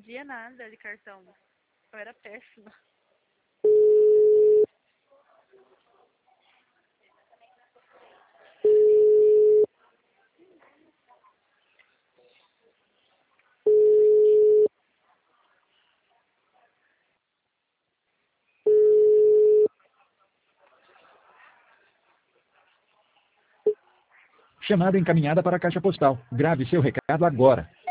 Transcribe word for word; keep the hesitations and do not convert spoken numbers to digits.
entendia nada de cartão. Eu era péssima. Chamada encaminhada para a caixa postal. Grave seu recado agora.